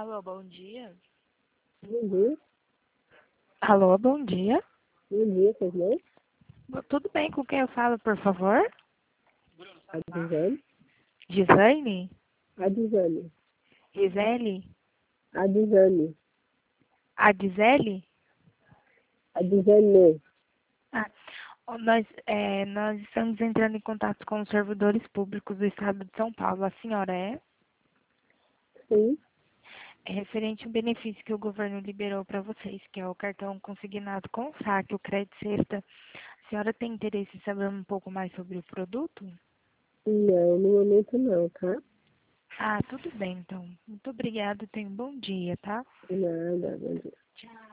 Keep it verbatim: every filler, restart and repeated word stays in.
Alô, bom dia. Bom dia. Alô, bom dia. Bom dia, tudo bem? Tudo bem com quem eu falo, por favor? A Dizane. Gislaine? A Dizane. Gisele? A Dizane. A Gisele? A Dizane. Ah, ó, nós, é, nós estamos entrando em contato com os servidores públicos do estado de São Paulo. A senhora é? Sim. É referente ao benefício que o governo liberou para vocês, que é o cartão consignado com saque, o crédito sexta. A senhora tem interesse em saber um pouco mais sobre o produto? Não, no momento não, tá? Ah, tudo bem, então. Muito obrigada. Tenha um bom dia, tá? Nada, bom dia. Tchau.